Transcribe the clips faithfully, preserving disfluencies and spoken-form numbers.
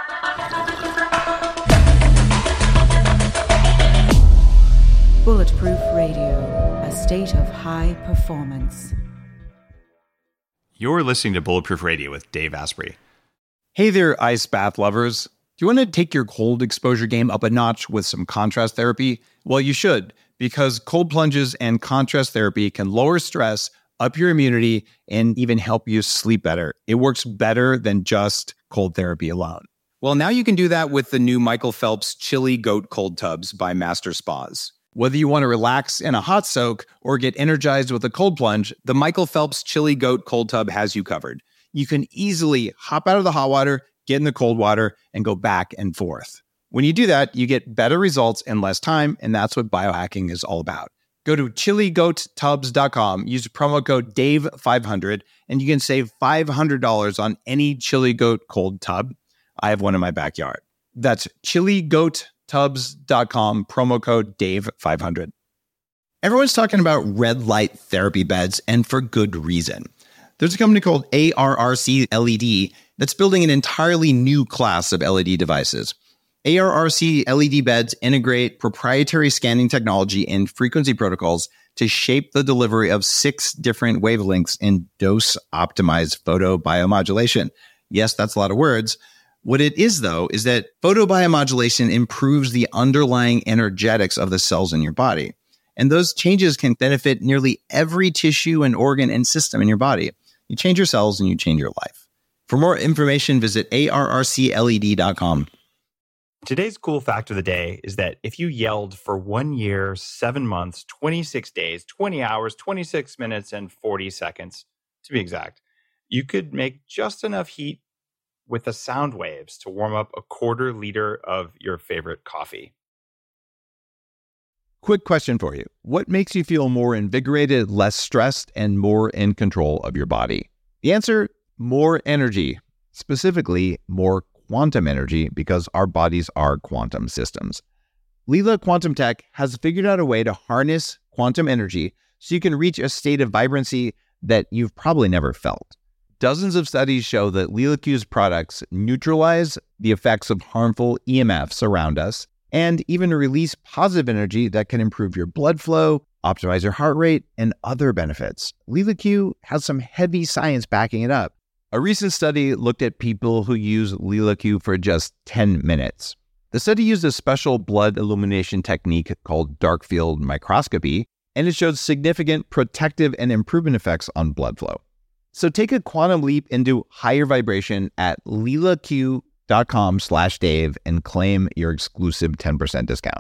Bulletproof Radio, a state of high performance. You're listening to Bulletproof Radio with Dave Asprey. Hey there, ice bath lovers. Do you want to take your cold exposure game up a notch with some contrast therapy? Well, you should, because cold plunges and contrast therapy can lower stress, up your immunity, and even help you sleep better. It works better than just cold therapy alone. Well, now you can do that with the new Michael Phelps Chili Goat Cold Tubs by Master Spas. Whether you want to relax in a hot soak or get energized with a cold plunge, the Michael Phelps Chili Goat Cold Tub has you covered. You can easily hop out of the hot water, get in the cold water, and go back and forth. When you do that, you get better results in less time, and that's what biohacking is all about. Go to chili goat tubs dot com, use promo code Dave five hundred, and you can save five hundred dollars on any Chili Goat Cold Tub. I have one in my backyard. That's chili goat tubs dot com, promo code Dave five hundred. Everyone's talking about red light therapy beds, and for good reason. There's a company called A R R C L E D that's building an entirely new class of L E D devices. A R R C L E D beds integrate proprietary scanning technology and frequency protocols to shape the delivery of six different wavelengths in dose-optimized photobiomodulation. Yes, that's a lot of words. What it is, though, is that photobiomodulation improves the underlying energetics of the cells in your body. And those changes can benefit nearly every tissue and organ and system in your body. You change your cells and you change your life. For more information, visit A R R C L E D dot com. Today's cool fact of the day is that if you yelled for one year, seven months, twenty-six days, twenty hours, twenty-six minutes, and forty seconds, to be exact, you could make just enough heat with the sound waves to warm up a quarter liter of your favorite coffee. Quick question for you. What makes you feel more invigorated, less stressed, and more in control of your body? The answer, more energy. Specifically, more quantum energy, because our bodies are quantum systems. Leela Quantum Tech has figured out a way to harness quantum energy so you can reach a state of vibrancy that you've probably never felt. Dozens of studies show that LeelaQ's products neutralize the effects of harmful E M Fs around us and even release positive energy that can improve your blood flow, optimize your heart rate, and other benefits. LeelaQ has some heavy science backing it up. A recent study looked at people who use LeelaQ for just ten minutes. The study used a special blood illumination technique called dark field microscopy, and it showed significant protective and improvement effects on blood flow. So take a quantum leap into higher vibration at leelaq dot com slash Dave and claim your exclusive ten percent discount.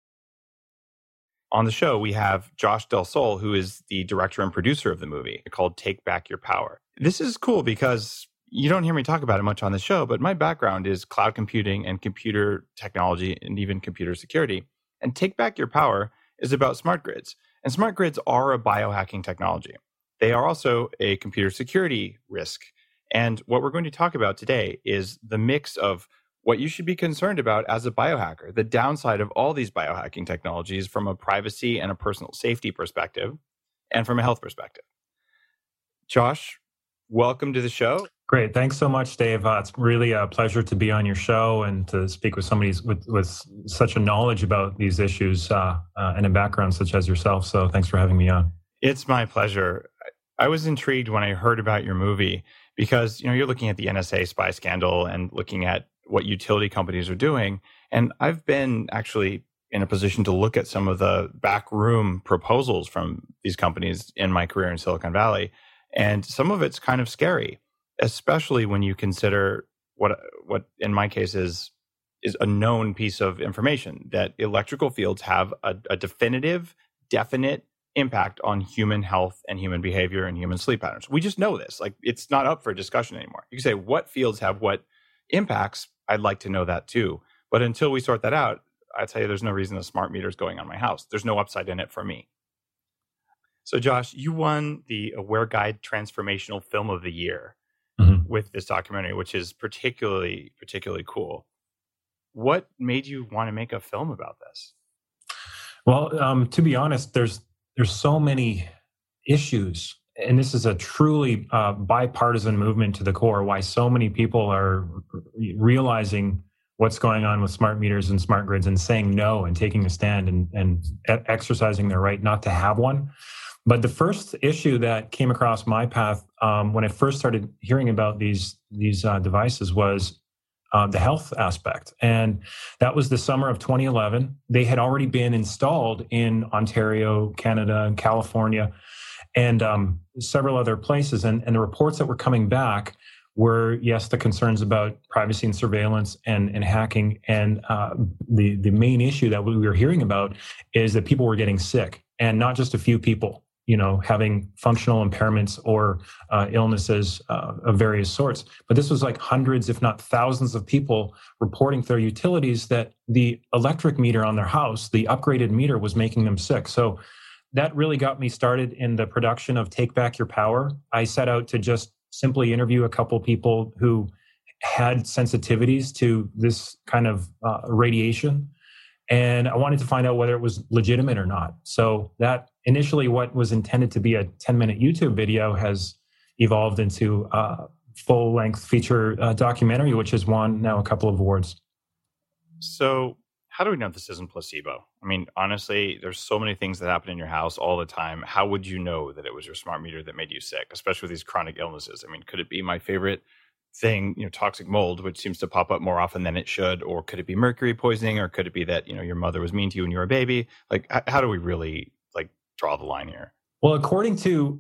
On the show, we have Josh Del Sol, who is the director and producer of the movie called Take Back Your Power. This is cool because you don't hear me talk about it much on the show, but my background is cloud computing and computer technology and even computer security. And Take Back Your Power is about smart grids. And smart grids are a biohacking technology. They are also a computer security risk. And what we're going to talk about today is the mix of what you should be concerned about as a biohacker, the downside of all these biohacking technologies from a privacy and a personal safety perspective, and from a health perspective. Josh, welcome to the show. Great. Thanks so much, Dave. Uh, it's really a pleasure to be on your show and to speak with somebody with, with such a knowledge about these issues uh, uh, and a background such as yourself. So thanks for having me on. It's my pleasure. I was intrigued when I heard about your movie because, you know, you're looking at the N S A spy scandal and looking at what utility companies are doing. And I've been actually in a position to look at some of the backroom proposals from these companies in my career in Silicon Valley. And some of it's kind of scary, especially when you consider what, what in my case is, is a known piece of information, that electrical fields have a, a definitive, definite impact on human health and human behavior and human sleep patterns. We just know this. Like, it's not up for discussion anymore. You can say what fields have what impacts. I'd like to know that too. But until we sort that out, I'd tell you there's no reason a smart meter is going on my house. There's no upside in it for me. So Josh, you won the AwareGuide Transformational Film of the Year mm-hmm. with this documentary, which is particularly, particularly cool. What made you want to make a film about this? Well, um, to be honest, there's there's so many issues and this is a truly uh, bipartisan movement to the core, why so many people are realizing what's going on with smart meters and smart grids and saying no and taking a stand and, and exercising their right not to have one. But the first issue that came across my path um, when I first started hearing about these, these uh, devices was uh, the health aspect. And that was the summer of twenty eleven. They had already been installed in Ontario, Canada, and California, and um, several other places. And, and the reports that were coming back were, yes, the concerns about privacy and surveillance and, and hacking. And uh, the, the main issue that we were hearing about is that people were getting sick, and not just a few people, you know, having functional impairments or uh, illnesses uh, of various sorts. But this was like hundreds, if not thousands of people reporting to their utilities that the electric meter on their house, the upgraded meter, was making them sick. So that really got me started in the production of Take Back Your Power. I set out to just simply interview a couple people who had sensitivities to this kind of uh, radiation. And I wanted to find out whether it was legitimate or not. So that initially what was intended to be a ten minute YouTube video has evolved into a full length feature uh, documentary, which has won now a couple of awards. So how do we know this isn't placebo? I mean, honestly, there's so many things that happen in your house all the time. How would you know that it was your smart meter that made you sick, especially with these chronic illnesses? I mean, could it be my favorite thing, you know, toxic mold, which seems to pop up more often than it should? Or could it be mercury poisoning? Or could it be that, you know, your mother was mean to you when you were a baby? Like, h- how do we really like draw the line here? Well, according to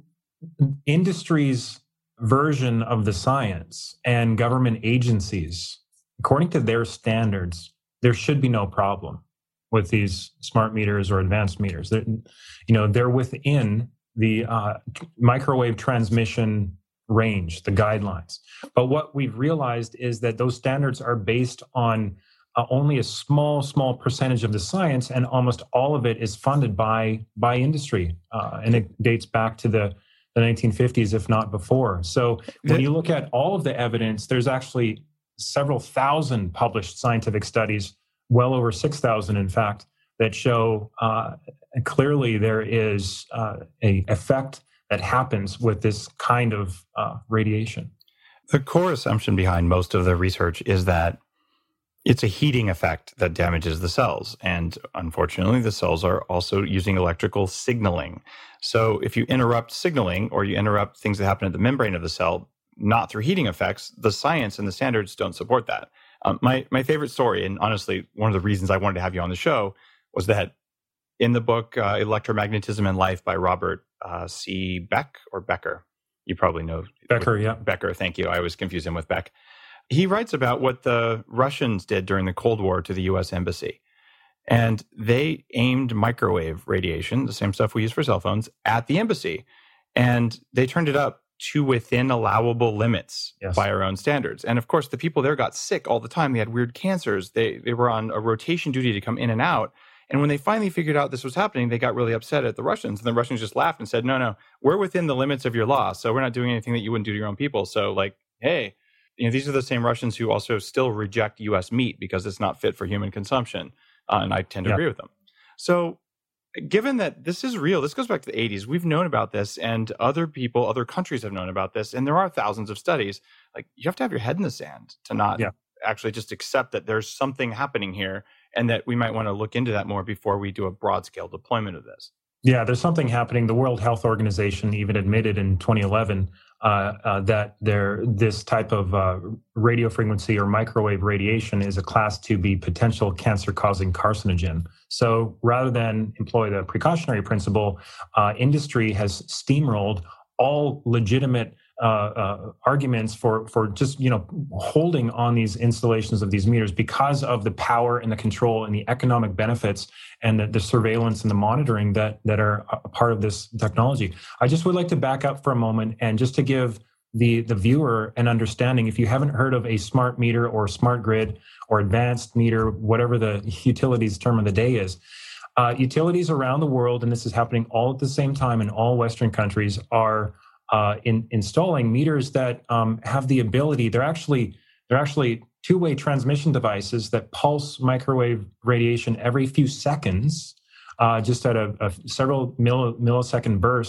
industry's version of the science and government agencies, according to their standards, there should be no problem with these smart meters or advanced meters. They're, you know, they're within the uh, microwave transmission range, the guidelines. But what we've realized is that those standards are based on uh, only a small, small percentage of the science, and almost all of it is funded by by industry, uh, and it dates back to the, the nineteen fifties, if not before. So when you look at all of the evidence, there's actually several thousand published scientific studies, well over six thousand, in fact, that show uh, clearly there is uh, a effect that happens with this kind of uh, radiation. The core assumption behind most of the research is that it's a heating effect that damages the cells. And unfortunately, the cells are also using electrical signaling. So if you interrupt signaling or you interrupt things that happen at the membrane of the cell, not through heating effects, the science and the standards don't support that. Um, my, my favorite story, and honestly, one of the reasons I wanted to have you on the show, was that in the book uh, Electromagnetism and Life by Robert uh, C. Beck or Becker, you probably know. Becker, yeah. Becker, thank you. I always confuse him with Beck. He writes about what the Russians did during the Cold War to the U S Embassy. And they aimed microwave radiation, the same stuff we use for cell phones, at the embassy. And they turned it up to within allowable limits yes. by our own standards. And of course, the people there got sick all the time. They had weird cancers. They they were on a rotation duty to come in and out. And when they finally figured out this was happening, they got really upset at the Russians. And the Russians just laughed and said, no, no, we're within the limits of your law. So we're not doing anything that you wouldn't do to your own people. So like, hey, you know, these are the same Russians who also still reject U S meat because it's not fit for human consumption. Uh, and I tend to yeah. agree with them. So given that this is real, this goes back to the eighties, we've known about this, and other people, other countries have known about this, and there are thousands of studies. Like, you have to have your head in the sand to not yeah. actually just accept that there's something happening here and that we might want to look into that more before we do a broad-scale deployment of this. Yeah, there's something happening. The World Health Organization even admitted in twenty eleven uh, uh, that there this type of uh, radio frequency or microwave radiation is a class two B potential cancer-causing carcinogen. So rather than employ the precautionary principle, uh, industry has steamrolled all legitimate uh, uh, arguments for for just you know holding on these installations of these meters because of the power and the control and the economic benefits and the, the surveillance and the monitoring that that are a part of this technology. I just would like to back up for a moment and just to give the the viewer an understanding. If you haven't heard of a smart meter or smart grid or advanced meter, whatever the utilities term of the day is, uh, utilities around the world, and this is happening all at the same time in all Western countries, are uh, in, installing meters that um, have the ability. They're actually they're actually two-way transmission devices that pulse microwave radiation every few seconds, uh, just at a, a several mill, millisecond burst.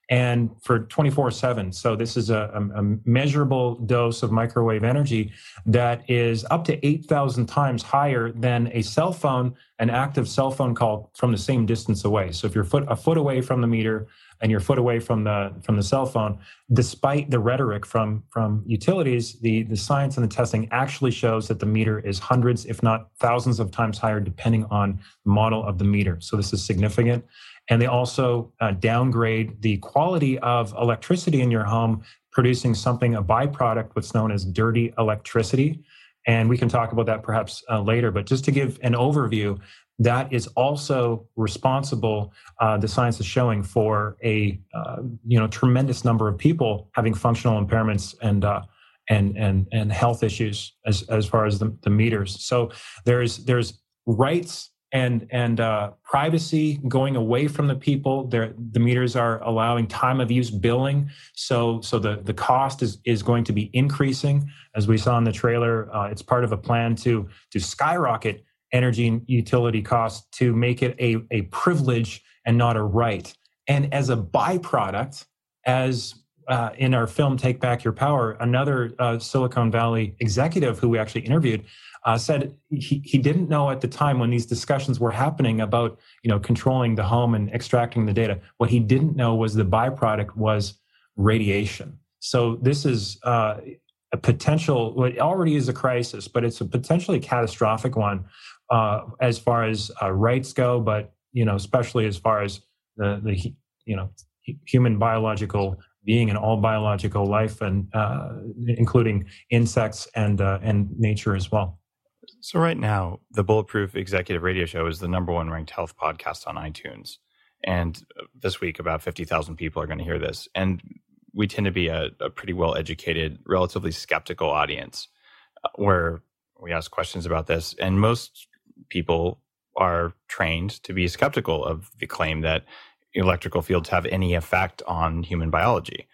and for twenty-four seven. So this is a, a, a measurable dose of microwave energy that is up to eight thousand times higher than a cell phone, an active cell phone call from the same distance away. So if you're foot, a foot away from the meter and you're a foot away from the from the cell phone, despite the rhetoric from, from utilities, the, the science and the testing actually shows that the meter is hundreds, if not thousands of times higher, depending on the model of the meter. So this is significant. And they also uh, downgrade the quality of electricity in your home, producing something, a byproduct, what's known as dirty electricity. And we can talk about that perhaps uh, later. But just to give an overview, that is also responsible, uh, the science is showing, for a uh, you know tremendous number of people having functional impairments and uh, and and and health issues as as far as the, the meters. So there's there's rights and and uh, privacy going away from the people. They're, the meters are allowing time of use billing, so so the, the cost is is going to be increasing. As we saw in the trailer, uh, it's part of a plan to to skyrocket energy and utility costs to make it a, a privilege and not a right. And as a byproduct, as uh, in our film Take Back Your Power, another uh, Silicon Valley executive who we actually interviewed uh, said he, he didn't know at the time when these discussions were happening about, you know, controlling the home and extracting the data. What he didn't know was the byproduct was radiation. So this is uh, a potential, well, it already is a crisis, but it's a potentially catastrophic one uh, as far as uh, rights go, but, you know, especially as far as the, the you know, human biological being and all biological life, and uh, including insects and uh, and nature as well. So right now, the Bulletproof Executive Radio Show is the number one ranked health podcast on iTunes. And this week, about fifty thousand people are going to hear this. And we tend to be a, a pretty well-educated, relatively skeptical audience where we ask questions about this. And most people are trained to be skeptical of the claim that electrical fields have any effect on human biology.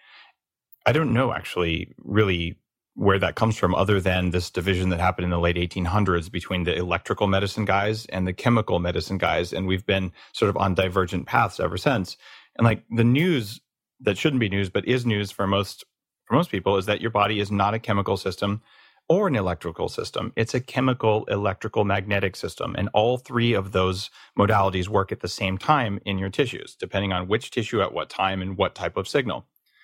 I don't know actually really where that comes from, other than this division that happened in the late eighteen hundreds between the electrical medicine guys and the chemical medicine guys. And we've been sort of on divergent paths ever since. And like the news that shouldn't be news, but is news for most, for most people, is that your body is not a chemical system or an electrical system. It's a chemical, electrical, magnetic system. And all three of those modalities work at the same time in your tissues, depending on which tissue at what time and what type of signal.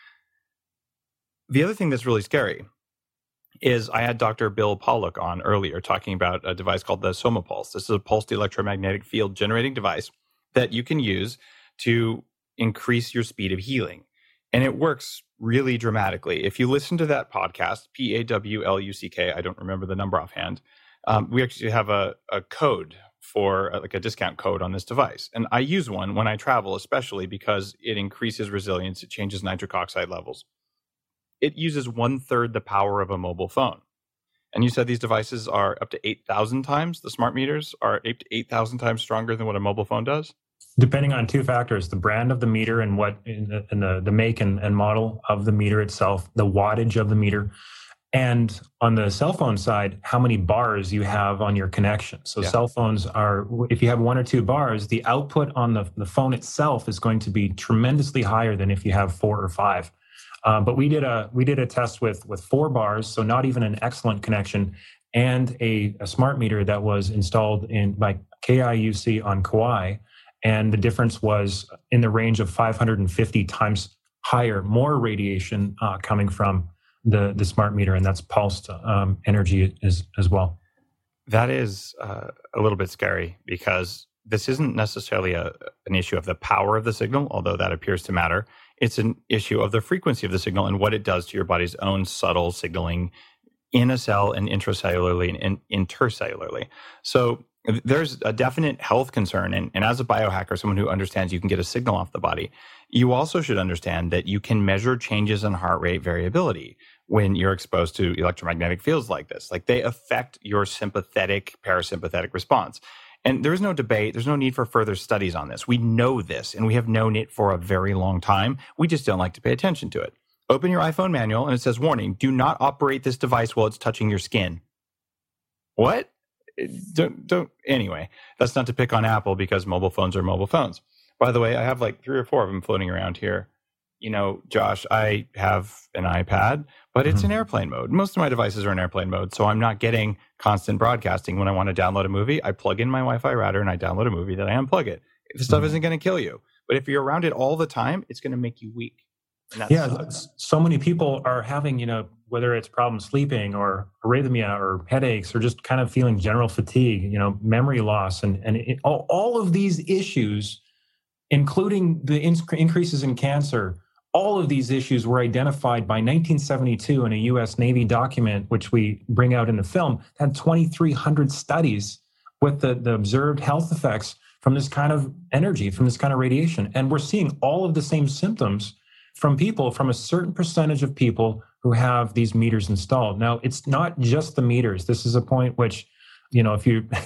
The other thing that's really scary is I had Doctor Bill Pollock on earlier talking about a device called the SomaPulse. This is a pulsed electromagnetic field generating device that you can use to increase your speed of healing. And it works really dramatically. If you listen to that podcast, P A W L U C K, I don't remember the number offhand, um, we actually have a, a code for uh, like a discount code on this device. And I use one when I travel, especially because it increases resilience. It changes nitric oxide levels. It uses one third the power of a mobile phone. And you said these devices are up to eight thousand times, the smart meters are eight thousand times stronger than what a mobile phone does? Depending on two factors, the brand of the meter and what in the, in the, the make and, and model of the meter itself, the wattage of the meter, and on the cell phone side, how many bars you have on your connection. So yeah. Cell phones are, if you have one or two bars, the output on the, the phone itself is going to be tremendously higher than if you have four or five. Uh, but we did a we did a test with with four bars, so not even an excellent connection, and a, a smart meter that was installed in by K I U C on Kauai. And the difference was in the range of five hundred fifty times higher, more radiation uh, coming from the, the smart meter, and that's pulsed um, energy as, as well. That is uh, a little bit scary because this isn't necessarily a, an issue of the power of the signal, although that appears to matter. It's an issue of the frequency of the signal and what it does to your body's own subtle signaling in a cell and intracellularly and intercellularly. So there's a definite health concern. And, and as a biohacker, someone who understands you can get a signal off the body, you also should understand that you can measure changes in heart rate variability when you're exposed to electromagnetic fields like this. Like they affect your sympathetic, parasympathetic response. And there's no debate. There's no need for further studies on this. We know this, and we have known it for a very long time. We just don't like to pay attention to it. Open your iPhone manual, and it says, warning, do not operate this device while it's touching your skin. What? Don't, don't, anyway, that's not to pick on Apple because mobile phones are mobile phones. By the way, I have like three or four of them floating around here. you know, Josh, I have an iPad, but it's mm-hmm. in airplane mode. Most of my devices are in airplane mode, so I'm not getting constant broadcasting. When I want to download a movie, I plug in my Wi-Fi router and I download a movie, then I unplug it. The stuff mm-hmm. isn't going to kill you. But if you're around it all the time, it's going to make you weak. Yeah, sucks. So many people are having, you know, whether it's problem sleeping or arrhythmia or headaches or just kind of feeling general fatigue, you know, memory loss. And, and it, all, all of these issues, including the in- increases in cancer, all of these issues were identified by nineteen seventy-two in a U S Navy document, which we bring out in the film, had twenty-three hundred studies with the, the observed health effects from this kind of energy, from this kind of radiation. And we're seeing all of the same symptoms from people, from a certain percentage of people who have these meters installed. Now, it's not just the meters. This is a point which, you know, if you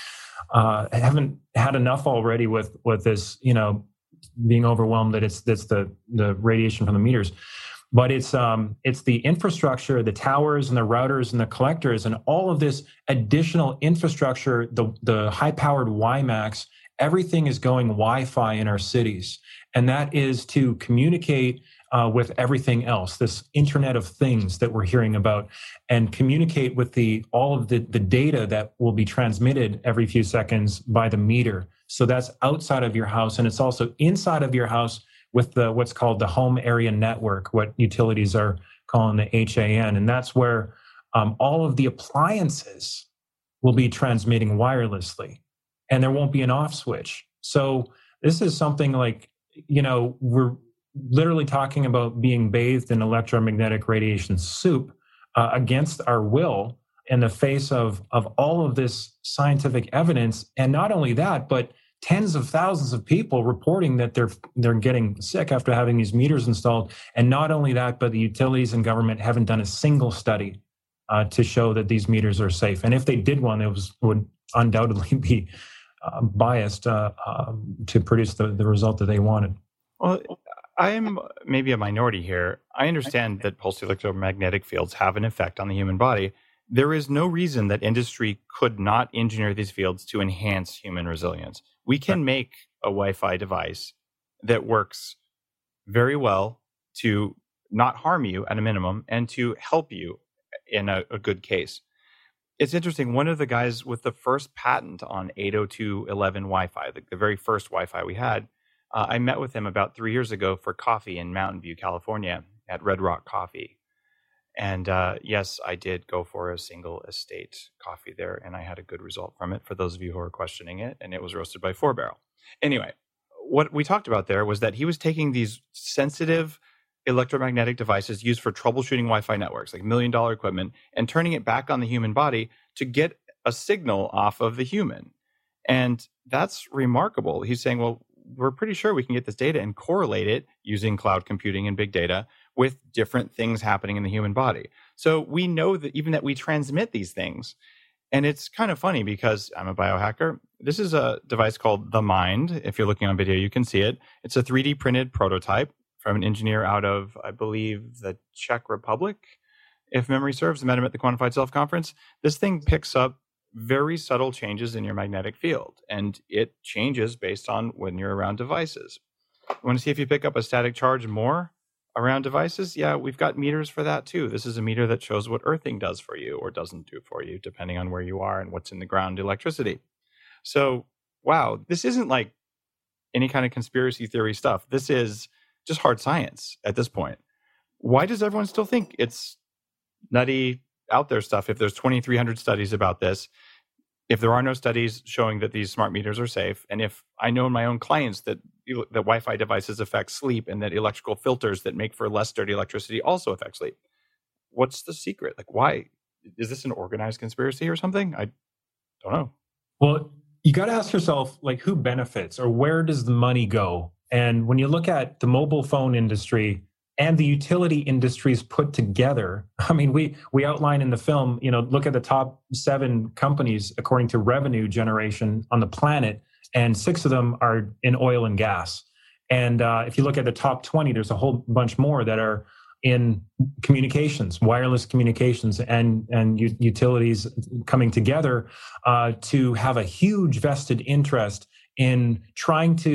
uh, haven't had enough already with with this, you know, being overwhelmed that it's that's the the radiation from the meters, but it's um it's the infrastructure, the towers and the routers and the collectors and all of this additional infrastructure, the the high-powered WiMAX. Everything is going Wi-Fi in our cities, and that is to communicate uh, with everything else, this Internet of Things that we're hearing about, and communicate with the all of the, the data that will be transmitted every few seconds by the meter. So that's outside of your house, and it's also inside of your house with the what's called the Home Area Network, what utilities are calling the H A N, and that's where um, all of the appliances will be transmitting wirelessly. And there won't be an off switch. So this is something like, you know, we're literally talking about being bathed in electromagnetic radiation soup uh, against our will in the face of, of all of this scientific evidence. And not only that, but tens of thousands of people reporting that they're they're getting sick after having these meters installed. And not only that, but the utilities and government haven't done a single study uh, to show that these meters are safe. And if they did one, it was would undoubtedly be Uh, biased uh, uh, to produce the, the result that they wanted. Well, I'm maybe a minority here. I understand that pulsed electromagnetic fields have an effect on the human body. There is no reason that industry could not engineer these fields to enhance human resilience. We can make a Wi-Fi device that works very well to not harm you at a minimum and to help you in a, a good case. It's interesting. One of the guys with the first patent on eight oh two dot eleven Wi-Fi, the, the very first Wi-Fi we had, uh, I met with him about three years ago for coffee in Mountain View, California at Red Rock Coffee. And uh, yes, I did go for a single estate coffee there, and I had a good result from it for those of you who are questioning it, and it was roasted by Four Barrel. Anyway, what we talked about there was that he was taking these sensitive electromagnetic devices used for troubleshooting Wi-Fi networks, like million dollar equipment, and turning it back on the human body to get a signal off of the human. And that's remarkable. He's saying, well, we're pretty sure we can get this data and correlate it using cloud computing and big data with different things happening in the human body. So we know that even that we transmit these things. And it's kind of funny because I'm a biohacker. This is a device called The Mind. If you're looking on video, you can see it. It's a three D printed prototype from an engineer out of, I believe, the Czech Republic, if memory serves. I met him at the Quantified Self Conference. This thing picks up very subtle changes in your magnetic field, and it changes based on when you're around devices. You want to see if you pick up a static charge more around devices? Yeah, we've got meters for that too. This is a meter that shows what earthing does for you or doesn't do for you, depending on where you are and what's in the ground electricity. So, wow, this isn't like any kind of conspiracy theory stuff. This is just hard science at this point. Why does everyone still think it's nutty out there stuff if there's twenty-three hundred studies about this, if there are no studies showing that these smart meters are safe, and if I know in my own clients that, that Wi-Fi devices affect sleep and that electrical filters that make for less dirty electricity also affect sleep? What's the secret? Like, why? Is this an organized conspiracy or something? I don't know. Well, you got to ask yourself, like, who benefits or where does the money go? And when you look at the mobile phone industry and the utility industries put together, I mean, we we outline in the film, you know, look at the top seven companies according to revenue generation on the planet, and six of them are in oil and gas. And uh, if you look at the top twenty, there's a whole bunch more that are in communications, wireless communications, and and u- utilities coming together uh, to have a huge vested interest in trying to,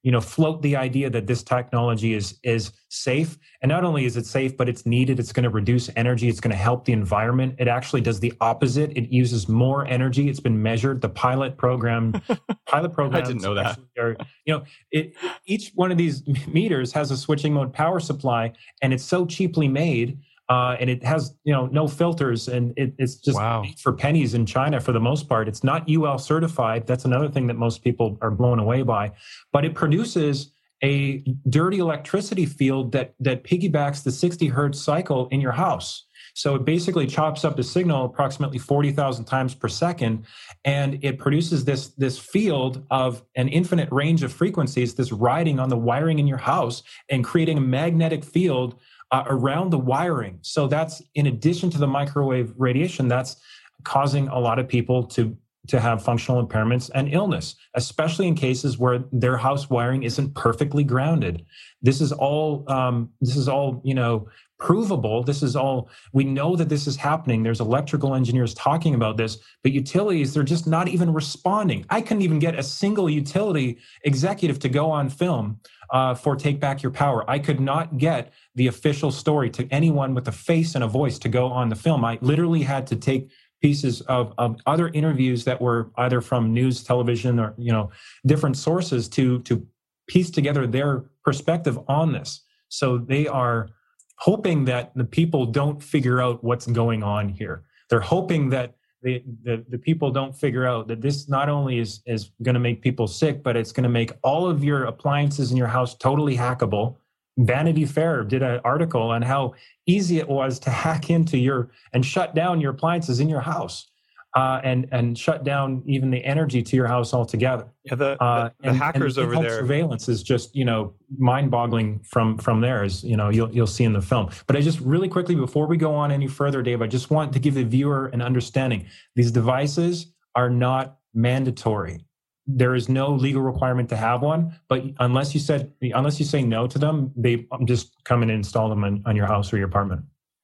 you know, float the idea that this technology is is safe. And not only is it safe, but it's needed. It's going to reduce energy. It's going to help the environment. It actually does the opposite. It uses more energy. It's been measured. The pilot program, pilot programs. I didn't know that. Are, you know, it, each one of these meters has a switching mode power supply, and it's so cheaply made. Uh, and it has, you know, no filters, and it, it's just wow. made for pennies in China for the most part. It's not U L certified. That's another thing that most people are blown away by. But it produces a dirty electricity field that that piggybacks the sixty hertz cycle in your house. So it basically chops up the signal approximately forty thousand times per second, and it produces this, this field of an infinite range of frequencies, this riding on the wiring in your house and creating a magnetic field Uh, around the wiring. So that's, in addition to the microwave radiation, that's causing a lot of people to to have functional impairments and illness, especially in cases where their house wiring isn't perfectly grounded. This is all um, this is all you know provable. This is all, we know that this is happening. There's electrical engineers talking about this, but utilities, they're just not even responding. I couldn't even get a single utility executive to go on film uh, for Take Back Your Power. I could not get the official story to anyone with a face and a voice to go on the film. I literally had to take pieces of, of other interviews that were either from news, television, or, you know, different sources to, to piece together their perspective on this. So they are hoping that the people don't figure out what's going on here. They're hoping that the, the, the people don't figure out that this not only is, is going to make people sick, but it's going to make all of your appliances in your house totally hackable. Vanity Fair did an article on how easy it was to hack into your and shut down your appliances in your house, uh, and and shut down even the energy to your house altogether. Yeah, the, uh, the, the and, hackers and over there. Surveillance is just, you know, mind-boggling from from there, as you know you'll you'll see in the film. But I just really quickly, before we go on any further, Dave, I just want to give the viewer an understanding. These devices are not mandatory. There is no legal requirement to have one, but unless you said, unless you say no to them, they just come and install them on, on your house or your apartment.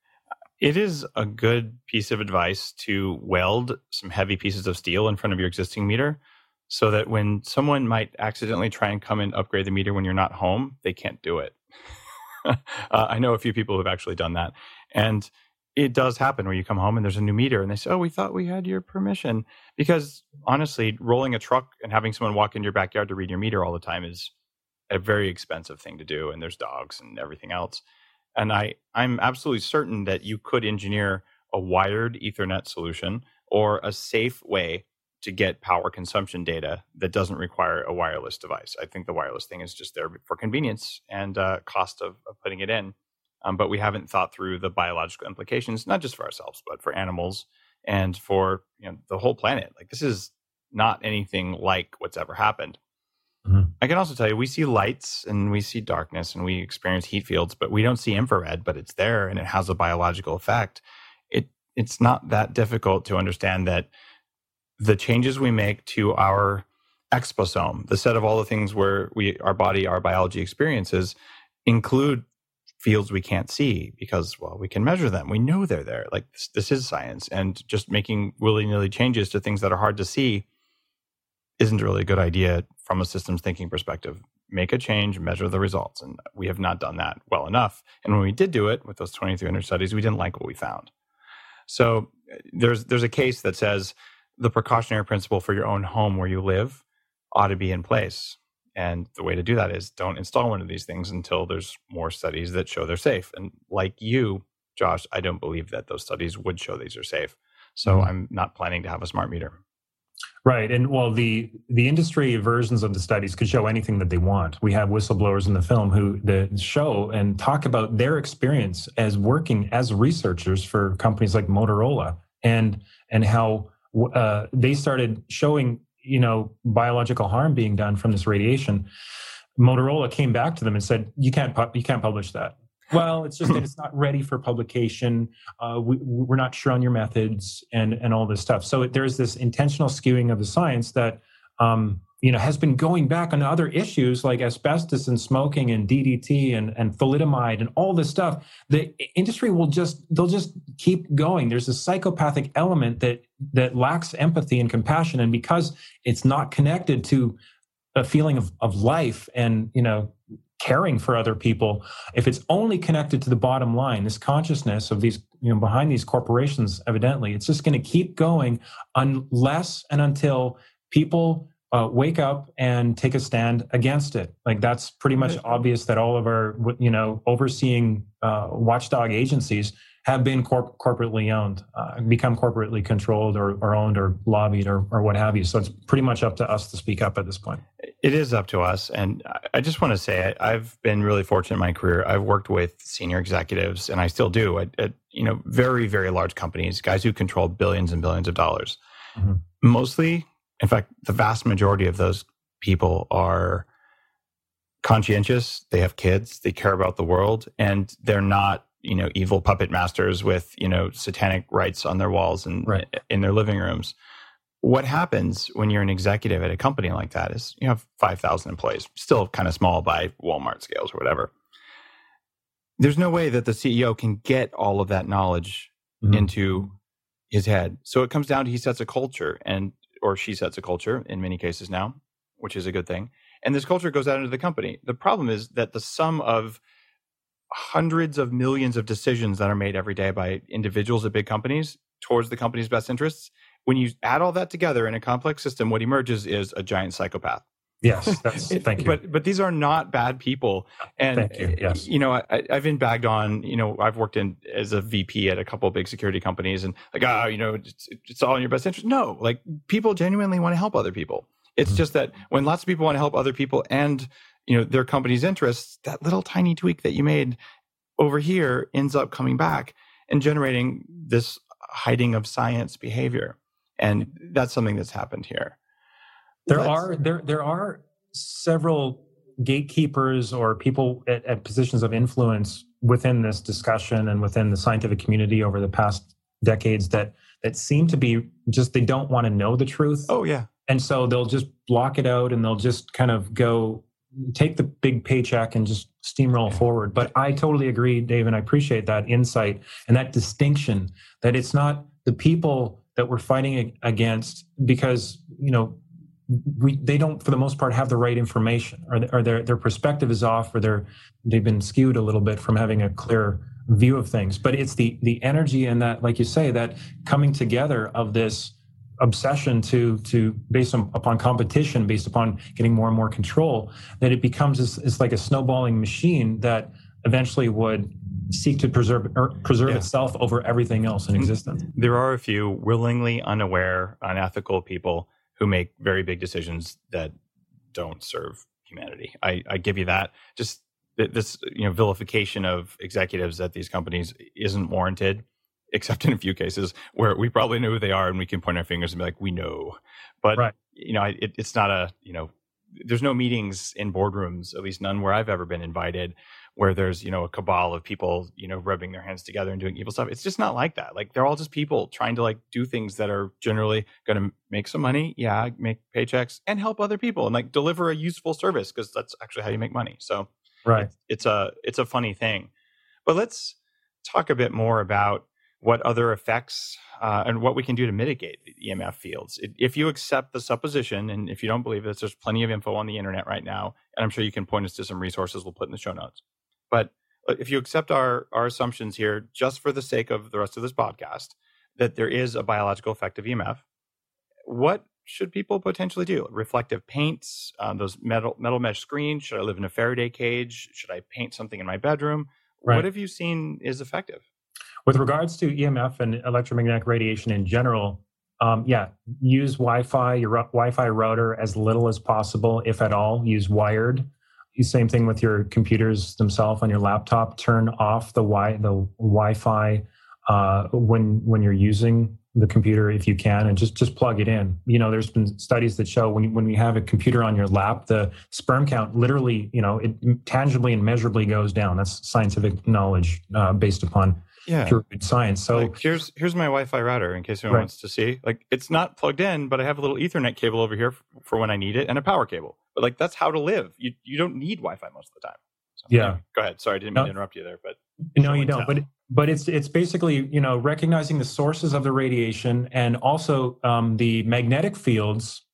It is a good piece of advice to weld some heavy pieces of steel in front of your existing meter so that when someone might accidentally try and come and upgrade the meter when you're not home, they can't do it. uh, I know a few people who've actually done that. And it does happen where you come home and there's a new meter and they say, oh, we thought we had your permission. Because honestly, rolling a truck and having someone walk into your backyard to read your meter all the time is a very expensive thing to do. And there's dogs and everything else. And I, I'm absolutely certain that you could engineer a wired Ethernet solution or a safe way to get power consumption data that doesn't require a wireless device. I think the wireless thing is just there for convenience and uh, cost of, of putting it in. Um, but we haven't thought through the biological implications, not just for ourselves, but for animals and for, you know, the whole planet. Like, this is not anything like what's ever happened. Mm-hmm. I can also tell you, we see lights and we see darkness and we experience heat fields, but we don't see infrared, but it's there and it has a biological effect. It It's not that difficult to understand that the changes we make to our exposome, the set of all the things where we, our body, our biology experiences, include fields we can't see because, well, we can measure them. We know they're there. Like, this, this is science. And just making willy-nilly changes to things that are hard to see isn't really a good idea from a systems thinking perspective. Make a change, measure the results. And we have not done that well enough. And when we did do it with those twenty-three hundred studies, we didn't like what we found. So there's there's a case that says the precautionary principle for your own home where you live ought to be in place. And the way to do that is don't install one of these things until there's more studies that show they're safe. And like you, Josh, I don't believe that those studies would show these are safe. So mm-hmm. I'm not planning to have a smart meter. Right. And well, the the industry versions of the studies could show anything that they want. We have whistleblowers in the film who the show and talk about their experience as working as researchers for companies like Motorola, and and how uh, they started showing, you know, biological harm being done from this radiation. Motorola came back to them and said, you can't pu- you can't publish that. Well, it's just that it's not ready for publication. Uh, we, we're not sure on your methods and, and all this stuff. So there's this intentional skewing of the science that, um, you know, has been going back on other issues like asbestos and smoking and D D T and, and thalidomide and all this stuff. The industry will just, they'll just keep going. There's a psychopathic element that, that lacks empathy and compassion. And because it's not connected to a feeling of, of life and, you know, caring for other people, if it's only connected to the bottom line, this consciousness of these, you know, behind these corporations, evidently, it's just going to keep going unless and until people uh, wake up and take a stand against it. Like, that's pretty much obvious that all of our, you know, overseeing uh, watchdog agencies have been corp- corporately owned, uh, become corporately controlled or, or owned or lobbied or, or what have you. So it's pretty much up to us to speak up at this point. It is up to us. And I just want to say, I, I've been really fortunate in my career. I've worked with senior executives, and I still do, at, at you know, very, very large companies, guys who control billions and billions of dollars. Mm-hmm. Mostly, in fact, the vast majority of those people are conscientious. They have kids. They care about the world. And they're not, you know, evil puppet masters with, you know, satanic rites on their walls and right. in their living rooms. What happens when you're an executive at a company like that is you have five thousand employees, still kind of small by Walmart scales or whatever. There's no way that the C E O can get all of that knowledge mm-hmm. into his head. So it comes down to he sets a culture, and or she sets a culture in many cases now, which is a good thing. And this culture goes out into the company. The problem is that the sum of hundreds of millions of decisions that are made every day by individuals at big companies towards the company's best interests, when you add all that together in a complex system, what emerges is a giant psychopath. Yes, that's, thank you. But but these are not bad people. And, thank you, yes. you know, I, I've been bagged on, you know, I've worked in as a V P at a couple of big security companies, and like, oh, you know, it's, it's all in your best interest. No, like, people genuinely want to help other people. It's mm-hmm. just that when lots of people want to help other people and, you know, their company's interests, that little tiny tweak that you made over here ends up coming back and generating this hiding of science behavior. And that's something that's happened here. There Let's, are there there are several gatekeepers or people at, at positions of influence within this discussion and within the scientific community over the past decades that that seem to be just, they don't want to know the truth. Oh, yeah. And so they'll just block it out and they'll just kind of go take the big paycheck and just steamroll yeah. forward. But I totally agree, Dave, and I appreciate that insight and that distinction, that it's not the people that we're fighting against because, you know, we they don't, for the most part, have the right information, or, or their their perspective is off, or they're they've been skewed a little bit from having a clear view of things. But it's the the energy and that, like you say, that coming together of this obsession to to based on, upon competition, based upon getting more and more control, that it becomes this, it's like a snowballing machine that eventually would seek to preserve er, preserve yeah. itself over everything else in existence. There are a few willingly unaware, unethical people who make very big decisions that don't serve humanity. I, I give you that. Just this, you know, vilification of executives at these companies isn't warranted, except in a few cases where we probably know who they are and we can point our fingers and be like, we know. But, right. you know, it, it's not a, you know, there's no meetings in boardrooms, at least none where I've ever been invited, where there's, you know, a cabal of people, you know, rubbing their hands together and doing evil stuff. It's just not like that. Like, they're all just people trying to like do things that are generally going to make some money. Yeah. Make paychecks and help other people and like deliver a useful service, because that's actually how you make money. So right. It's, it's a, it's a funny thing. But let's talk a bit more about what other effects uh, and what we can do to mitigate the E M F fields. If you accept the supposition, and if you don't believe this, there's plenty of info on the internet right now, and I'm sure you can point us to some resources we'll put in the show notes. But if you accept our, our assumptions here, just for the sake of the rest of this podcast, that there is a biological effect of E M F, what should people potentially do? Reflective paints, um, those metal metal mesh screens? Should I live in a Faraday cage? Should I paint something in my bedroom? Right. What have you seen is effective? With regards to E M F and electromagnetic radiation in general, um, yeah, use Wi-Fi, your Wi-Fi router as little as possible, if at all. Use wired. Same thing with your computers themselves on your laptop. Turn off the wi the Wi-Fi uh, when when you're using the computer if you can, and just just plug it in. You know, there's been studies that show when when we have a computer on your lap, the sperm count literally, you know, it tangibly and measurably goes down. That's scientific knowledge uh, based upon yeah. pure science. So like, here's here's my Wi-Fi router in case anyone right. wants to see. Like, it's not plugged in, but I have a little Ethernet cable over here for, for when I need it, and a power cable. But like, that's how to live. You you don't need Wi-Fi most of the time. So, yeah. Anyway, go ahead. Sorry, I didn't mean no, to interrupt you there, but no, you don't. But but it's it's basically, you know, recognizing the sources of the radiation and also um, the magnetic fields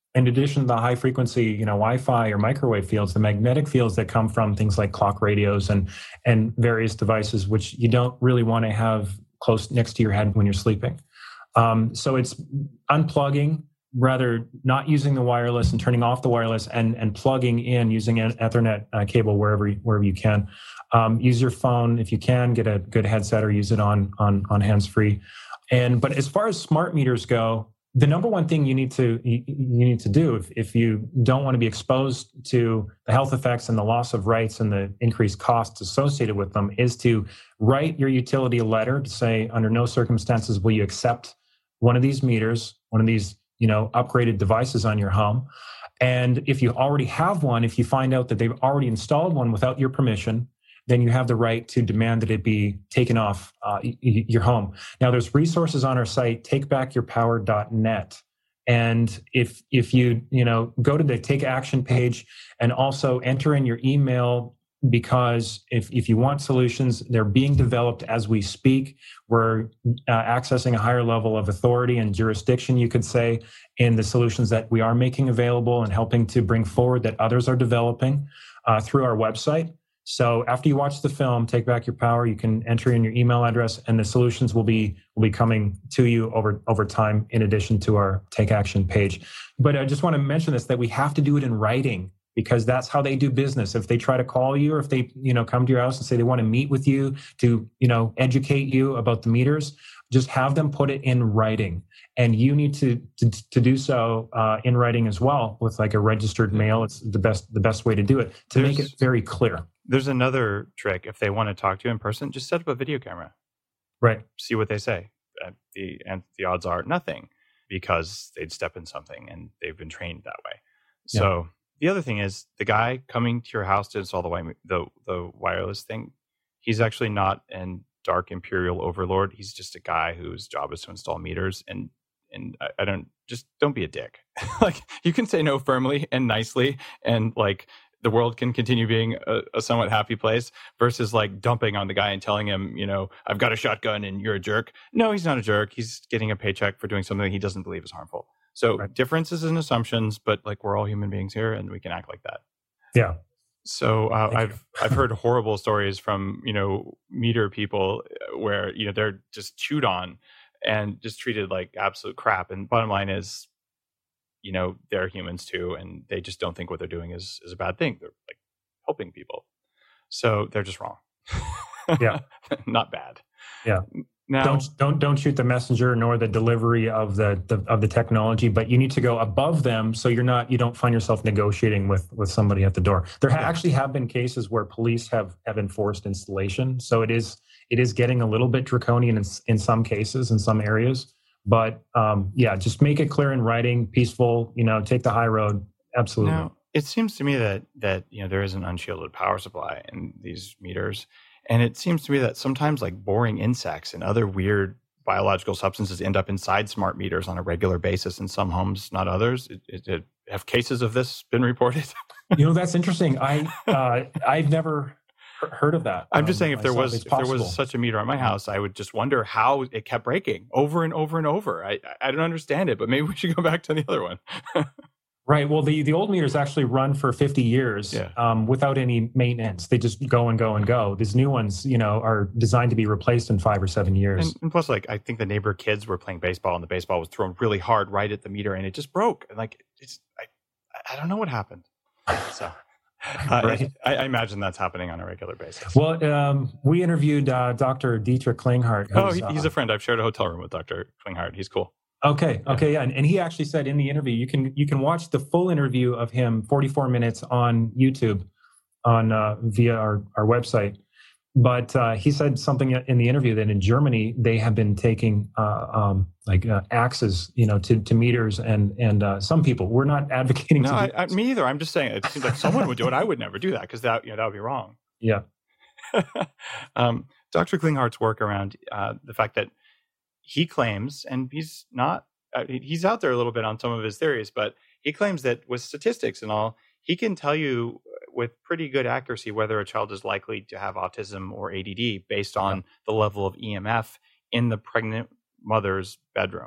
in addition to the high frequency, you know, Wi-Fi or microwave fields, the magnetic fields that come from things like clock radios and and various devices, which you don't really want to have close next to your head when you're sleeping. Um, so it's unplugging, rather not using the wireless and turning off the wireless and and plugging in using an Ethernet uh, cable wherever wherever you can. Um, use your phone if you can, get a good headset or use it on on on hands-free. And but as far as smart meters go, the number one thing you need to you, you need to do if, if you don't want to be exposed to the health effects and the loss of rights and the increased costs associated with them is to write your utility a letter to say, under no circumstances will you accept one of these meters, one of these, you know, upgraded devices on your home. And if you already have one, if you find out that they've already installed one without your permission, then you have the right to demand that it be taken off uh, y- your home. Now, there's resources on our site, take back your power dot net. And if if you you know go to the Take Action page and also enter in your email, because if, if you want solutions, they're being developed as we speak. We're uh, accessing a higher level of authority and jurisdiction, you could say, in the solutions that we are making available and helping to bring forward that others are developing uh, through our website. So after you watch the film, Take Back Your Power, you can enter in your email address and the solutions will be will be coming to you over, over time in addition to our Take Action page. But I just want to mention this, that we have to do it in writing because that's how they do business. If they try to call you or if they, you know, come to your house and say they want to meet with you to, you know, educate you about the meters, just have them put it in writing. And you need to to, to do so uh, in writing as well with like a registered mail. It's the best the best way to do it, to There's, make it very clear. There's another trick. If they want to talk to you in person, just set up a video camera. Right. See what they say. Uh, the and the odds are nothing because they'd step in something and they've been trained that way. So yeah. The other thing is the guy coming to your house to install the wi- the the wireless thing. He's actually not an dark imperial overlord. He's just a guy whose job is to install meters. And and I, I don't just don't be a dick. Like you can say no firmly and nicely, and like the world can continue being a, a somewhat happy place versus like dumping on the guy and telling him, you know, I've got a shotgun and you're a jerk. No, he's not a jerk. He's getting a paycheck for doing something he doesn't believe is harmful. So right. Differences in assumptions, but like we're all human beings here and we can act like that. Yeah. So uh, I've you. I've heard horrible stories from, you know, meter people where, you know, they're just chewed on and just treated like absolute crap. And bottom line is, you know, they're humans too, and they just don't think what they're doing is, is a bad thing. They're like helping people. So they're just wrong. Yeah. Not bad. Yeah. Now, don't don't don't shoot the messenger nor the delivery of the, the of the technology, but you need to go above them so you're not you don't find yourself negotiating with with somebody at the door. There ha- yeah. actually have been cases where police have have enforced installation, so it is it is getting a little bit draconian in, in some cases in some areas. But um, yeah, just make it clear in writing, peaceful. You know, take the high road. Absolutely. Now, it seems to me that that you know there is an unshielded power supply in these meters. And it seems to me that sometimes like boring insects and other weird biological substances end up inside smart meters on a regular basis in some homes, not others. It, it, it, have cases of this been reported? You know, that's interesting. I, uh, I've never heard of that. I'm just um, saying if there was if there was such a meter on my house, I would just wonder how it kept breaking over and over and over. I, I don't understand it, but maybe we should go back to the other one. Right. Well, the, the old meters actually run for fifty years yeah. um, without any maintenance. They just go and go and go. These new ones, you know, are designed to be replaced in five or seven years. And, and plus, like, I think the neighbor kids were playing baseball and the baseball was thrown really hard right at the meter and it just broke. And like, it's, I, I don't know what happened. So uh, right. I, I imagine that's happening on a regular basis. Well, um, we interviewed uh, Doctor Dietrich Klinghardt. Oh, he, he's uh, a friend. I've shared a hotel room with Doctor Klinghardt. He's cool. Okay. Okay. Yeah. And, and he actually said in the interview, you can you can watch the full interview of him, forty-four minutes on YouTube, on uh, via our, our website. But uh, he said something in the interview that in Germany they have been taking uh, um, like uh, axes, you know, to, to meters, and and uh, some people. We're not advocating. No, to I, I, me either. I'm just saying it seems like someone would do it. I would never do that because that you know that would be wrong. Yeah. um, Doctor Klinghardt's work around uh, the fact that he claims, and he's not, uh, he's out there a little bit on some of his theories, but he claims that with statistics and all, he can tell you with pretty good accuracy whether a child is likely to have autism or A D D based on yeah. the level of E M F in the pregnant mother's bedroom.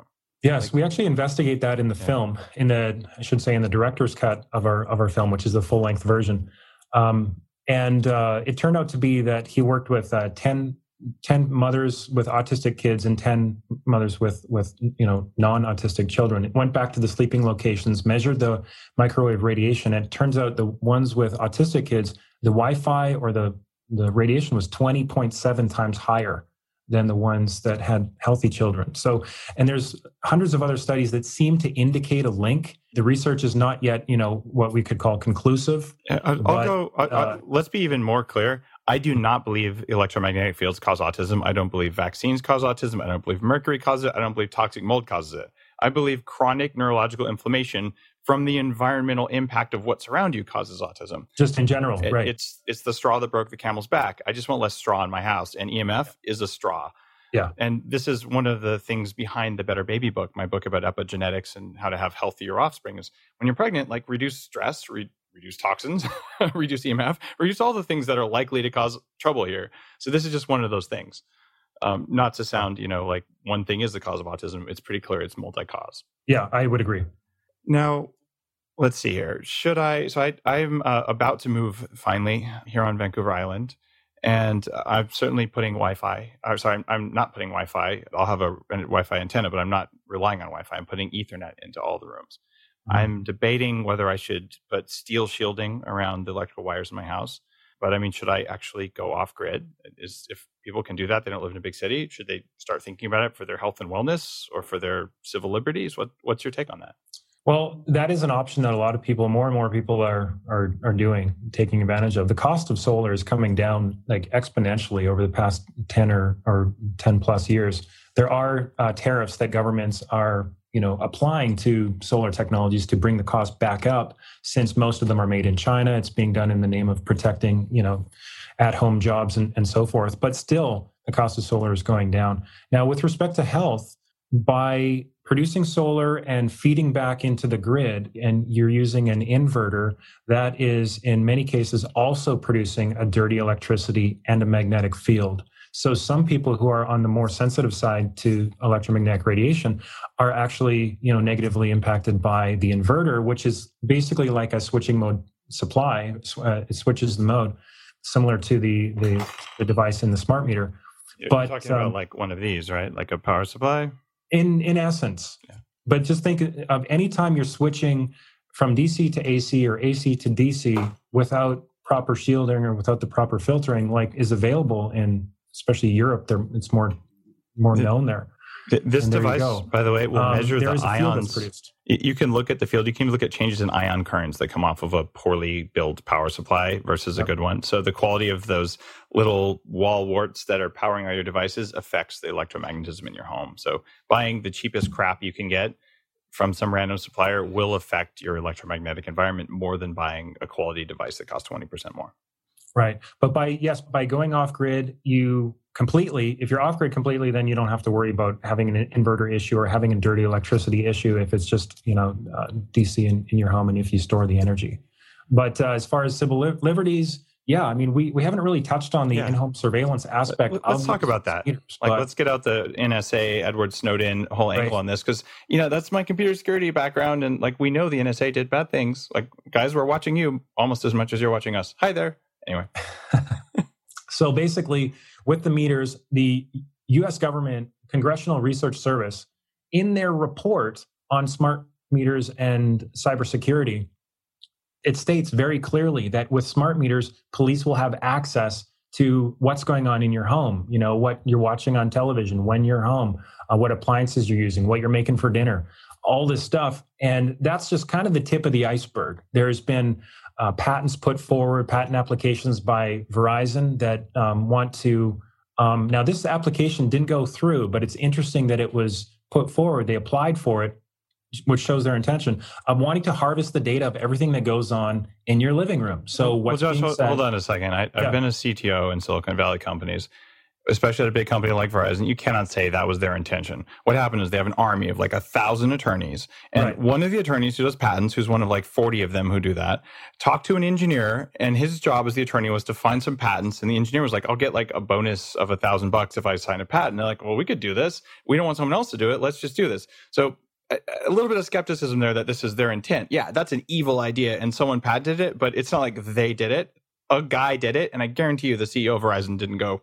Yes, Like, we actually investigate that in the yeah. film, in the I should say in the director's cut of our of our film, which is the full length version. Um, and uh, it turned out to be that he worked with uh, ten, ten mothers with autistic kids and ten mothers with with you know non-autistic children. It went back to the sleeping locations, measured the microwave radiation, and it turns out the ones with autistic kids, the Wi-Fi or the the radiation was twenty point seven times higher than the ones that had healthy children. So, and there's hundreds of other studies that seem to indicate a link. The research is not yet, you know, what we could call conclusive. I'll, I'll but, go. I'll, uh, I'll, let's be even more clear. I do not believe electromagnetic fields cause autism. I don't believe vaccines cause autism. I don't believe mercury causes it. I don't believe toxic mold causes it. I believe chronic neurological inflammation from the environmental impact of what's around you causes autism. Just in general, It- right? It's it's the straw that broke the camel's back. I just want less straw in my house, and E M F is a straw. Yeah. And this is one of the things behind the Better Baby book, my book about epigenetics and how to have healthier offspring, is when you're pregnant, like reduce stress, re- reduce toxins, reduce E M F, reduce all the things that are likely to cause trouble here. So this is just one of those things. Um, not to sound, you know, like one thing is the cause of autism. It's pretty clear it's multi-cause. Yeah, I would agree. Now, let's see here. Should I? So I, I'm uh, about to move finally here on Vancouver Island, and I'm certainly putting Wi-Fi. Or sorry, I'm, I'm not putting Wi-Fi. I'll have a, a Wi-Fi antenna, but I'm not relying on Wi-Fi. I'm putting Ethernet into all the rooms. Mm-hmm. I'm debating whether I should put steel shielding around the electrical wires in my house. But I mean, should I actually go off grid? Is if people can do that, they don't live in a big city. Should they start thinking about it for their health and wellness or for their civil liberties? What What's your take on that? Well, that is an option that a lot of people, more and more people are are are doing, taking advantage of. The cost of solar is coming down like exponentially over the past ten or or ten plus years. There are uh, tariffs that governments are, you know, applying to solar technologies to bring the cost back up. Since most of them are made in China, it's being done in the name of protecting, you know, at-home jobs and, and so forth. But still, the cost of solar is going down. Now, with respect to health, by producing solar and feeding back into the grid, and you're using an inverter that is in many cases also producing a dirty electricity and a magnetic field. So some people who are on the more sensitive side to electromagnetic radiation are actually, you know, negatively impacted by the inverter, which is basically like a switching mode supply. Uh, it switches the mode, similar to the the, the device in the smart meter. You're but talking um, about like one of these, right? Like a power supply? In in essence. Yeah. But just think of any time you're switching from D C to A C or A C to D C without proper shielding or without the proper filtering, like is available in especially Europe, there it's more more the, known there. The, this device, by the way, will um, measure the ions. Produced. You can look at the field. You can look at changes in ion currents that come off of a poorly built power supply versus yep. a good one. So the quality of those little wall warts that are powering all your devices affects the electromagnetism in your home. So buying the cheapest crap you can get from some random supplier will affect your electromagnetic environment more than buying a quality device that costs twenty percent more. Right. But by, yes, by going off grid, you completely, if you're off grid completely, then you don't have to worry about having an inverter issue or having a dirty electricity issue if it's just, you know, uh, D C in, in your home and if you store the energy. But uh, as far as civil li- liberties, yeah, I mean, we, we haven't really touched on the yeah. in-home surveillance aspect. Let's of talk about that. Meters, like, let's get out the N S A, Edward Snowden whole angle right. on this, because, you know, that's my computer security background. And like, we know the N S A did bad things. Like, guys, we're watching you almost as much as you're watching us. Hi there. Anyway. So basically, with the meters, the U S government Congressional Research Service, in their report on smart meters and cybersecurity, it states very clearly that with smart meters, police will have access to what's going on in your home, you know, what you're watching on television, when you're home, uh, what appliances you're using, what you're making for dinner, all this stuff. And that's just kind of the tip of the iceberg. There's been uh, patents put forward, patent applications by Verizon that um, want to, um, now this application didn't go through, but it's interesting that it was put forward. They applied for it, which shows their intention of wanting to harvest the data of everything that goes on in your living room. So well, what's Josh, being hold, said, hold on a second. I, yeah. I've been a C T O in Silicon Valley companies. especially at a big company like Verizon, you cannot say that was their intention. What happened is they have an army of like a thousand attorneys. And right. one of the attorneys who does patents, who's one of like forty of them who do that, talked to an engineer, and his job as the attorney was to find some patents. And the engineer was like, I'll get like a bonus of a thousand bucks if I sign a patent. And they're like, well, we could do this. We don't want someone else to do it. Let's just do this. So a, a little bit of skepticism there that this is their intent. Yeah, that's an evil idea and someone patented it, but it's not like they did it. A guy did it. And I guarantee you the C E O of Verizon didn't go,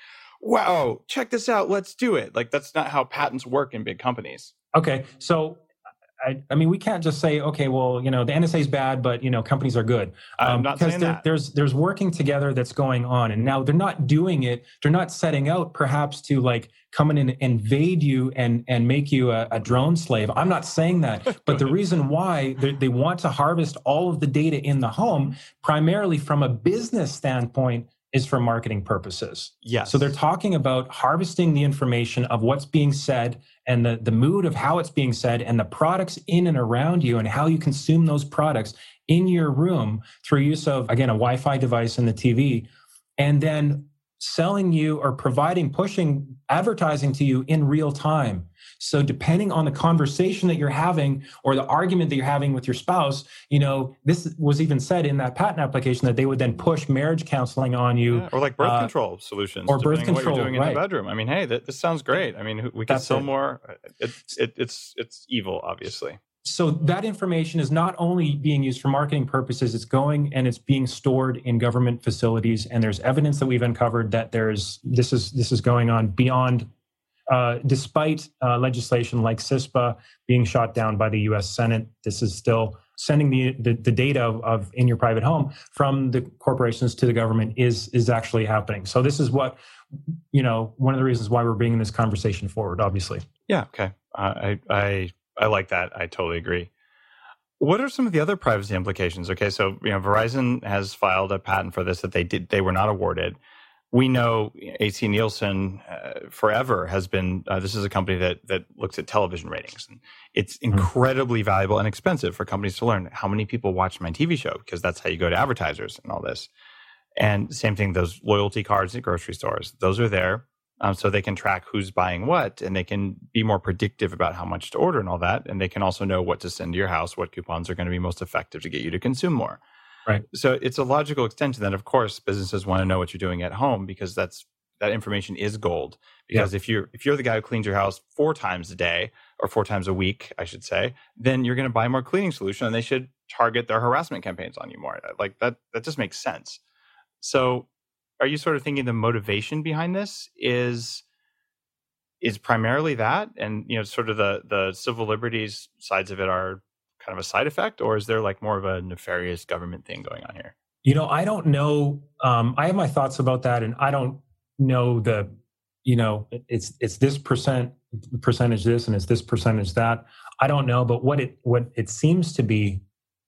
wow, check this out, let's do it. Like, that's not how patents work in big companies. Okay, so I, I mean, we can't just say, okay, well, you know, the N S A is bad, but, you know, companies are good. Um, I'm not because saying there, that. There's, there's working together that's going on. And now they're not doing it. They're not setting out perhaps to like come in and invade you and, and make you a, a drone slave. I'm not saying that. But the reason why they, they want to harvest all of the data in the home, primarily from a business standpoint, is for marketing purposes. Yes. So they're talking about harvesting the information of what's being said and the, the mood of how it's being said and the products in and around you and how you consume those products in your room through use of, again, a Wi-Fi device and the T V, and then selling you or providing, pushing advertising to you in real time. So depending on the conversation that you're having or the argument that you're having with your spouse, you know, this was even said in that patent application that they would then push marriage counseling on you. Yeah, or like birth uh, control solutions. Or birth control, what you're doing right. in the bedroom. I mean, hey, that, this sounds great. I mean, we can That's sell it. more. It, it, it's, it's evil, obviously. So that information is not only being used for marketing purposes, it's going and it's being stored in government facilities. And there's evidence that we've uncovered that there's this is this is going on beyond, uh, despite uh, legislation like CISPA being shot down by the U S Senate. This is still sending the, the, the data of, of in your private home from the corporations to the government is is actually happening. So this is what, you know, one of the reasons why we're bringing this conversation forward, obviously. Yeah. Okay. Uh, I I. I like that. I totally agree. What are some of the other privacy implications? Okay, so you know, Verizon has filed a patent for this that they did they were not awarded. We know A C Nielsen uh, forever has been. Uh, this is a company that that looks at television ratings, and it's incredibly mm-hmm. valuable and expensive for companies to learn how many people watch my T V show, because that's how you go to advertisers and all this. And same thing, those loyalty cards at grocery stores, those are there. Um, so they can track who's buying what, and they can be more predictive about how much to order and all that. And they can also know what to send to your house, what coupons are going to be most effective to get you to consume more. Right. So it's a logical extension that, of course, businesses want to know what you're doing at home, because that's that information is gold. Because yeah. if you're if you're the guy who cleans your house four times a day or four times a week, I should say, then you're going to buy more cleaning solution, and they should target their harassment campaigns on you more. Like that, that just makes sense. So. Are you sort of thinking the motivation behind this is is primarily that, and you know, sort of the the civil liberties sides of it are kind of a side effect, or is there like more of a nefarious government thing going on here? You know, I don't know. Um, I have my thoughts about that, and I don't know the, you know, it's it's this percent percentage this and it's this percentage that. I don't know, but what it what it seems to be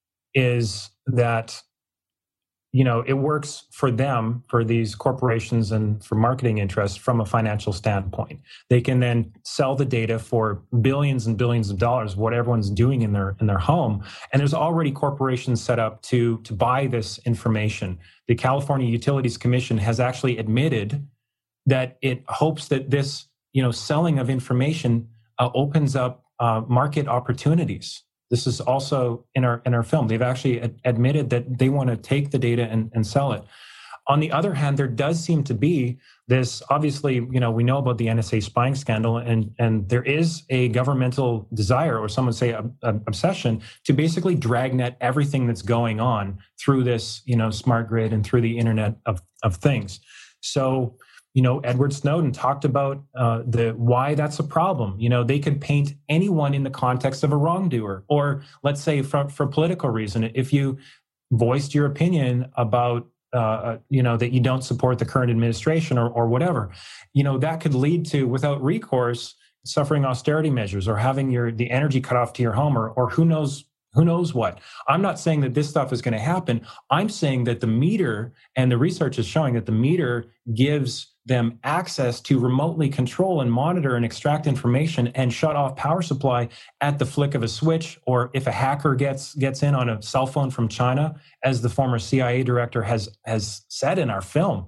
is that, you know, it works for them, for these corporations and for marketing interests from a financial standpoint. They can then sell the data for billions and billions of dollars, what everyone's doing in their in their home. And there's already corporations set up to, to buy this information. The California Utilities Commission has actually admitted that it hopes that this, you know, selling of information uh, opens up uh, market opportunities. This is also in our in our film. They've actually ad- admitted that they want to take the data and, and sell it. On the other hand, there does seem to be this, obviously, you know, we know about the N S A spying scandal, and, and there is a governmental desire, or some would say a, a obsession, to basically dragnet everything that's going on through this, you know, smart grid and through the Internet of, of Things. So, you know, Edward Snowden talked about uh, the why that's a problem. You know, they could paint anyone in the context of a wrongdoer, or let's say for, for political reason, if you voiced your opinion about, uh, you know, that you don't support the current administration or, or whatever, you know, that could lead to, without recourse, suffering austerity measures or having your the energy cut off to your home, or or who knows. Who knows what? I'm not saying that this stuff is going to happen. I'm saying that the meter, and the research is showing that the meter gives them access to remotely control and monitor and extract information and shut off power supply at the flick of a switch, or if a hacker gets gets in on a cell phone from China, as the former C I A director has has said in our film.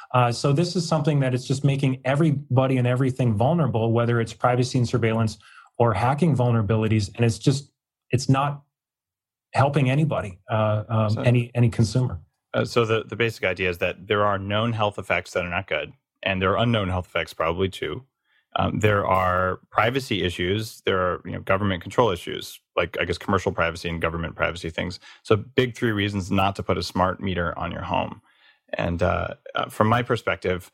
Uh, so this is something that it's just making everybody and everything vulnerable, whether it's privacy and surveillance or hacking vulnerabilities, and it's just it's not helping anybody, uh, um, so, any any consumer. Uh, so the the basic idea is that there are known health effects that are not good, and there are unknown health effects probably too. Um, there are privacy issues. There are you know government control issues, like I guess commercial privacy and government privacy things. So big three reasons not to put a smart meter on your home. And uh, uh, from my perspective,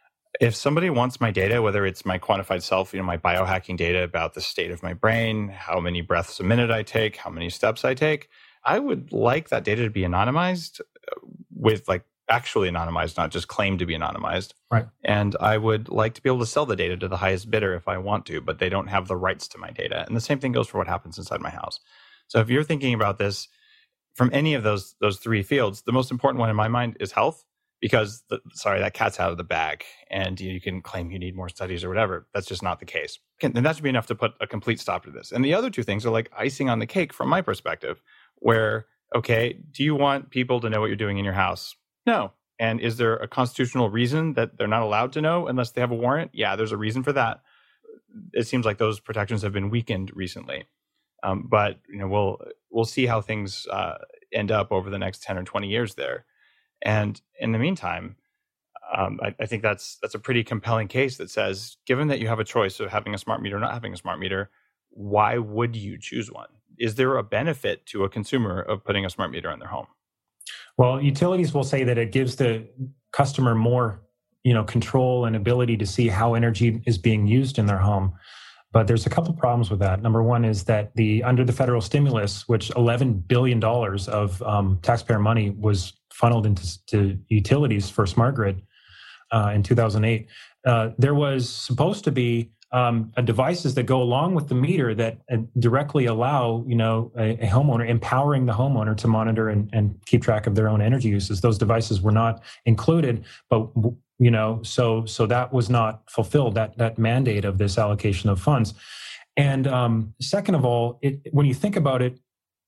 if somebody wants my data, whether it's my quantified self, you know, my biohacking data about the state of my brain, how many breaths a minute I take, how many steps I take, I would like that data to be anonymized with like actually anonymized, not just claimed to be anonymized. Right. And I would like to be able to sell the data to the highest bidder if I want to, but they don't have the rights to my data. And the same thing goes for what happens inside my house. So if you're thinking about this from any of those those three fields, the most important one in my mind is health, because the, sorry, that cat's out of the bag, and you can claim you need more studies or whatever. That's just not the case. And that should be enough to put a complete stop to this. And the other two things are like icing on the cake from my perspective, where, okay, do you want people to know what you're doing in your house? No. And is there a constitutional reason that they're not allowed to know unless they have a warrant? Yeah, there's a reason for that. It seems like those protections have been weakened recently. Um, but you know, we'll we'll see how things uh, end up over the next ten or twenty years there. And in the meantime, um, I, I think that's that's a pretty compelling case that says, given that you have a choice of having a smart meter or not having a smart meter, why would you choose one? Is there a benefit to a consumer of putting a smart meter in their home? Well, utilities will say that it gives the customer more, you know, control and ability to see how energy is being used in their home. But there's a couple of problems with that. Number one is that the under the federal stimulus, which eleven billion dollars of um, taxpayer money was funneled into to utilities for smart grid uh, in two thousand eight, uh, there was supposed to be um, a devices that go along with the meter that uh, directly allow, you know, a, a homeowner, empowering the homeowner to monitor and, and keep track of their own energy uses. Those devices were not included, but you know, so so that was not fulfilled, that that mandate of this allocation of funds. And um, second of all, it, when you think about it,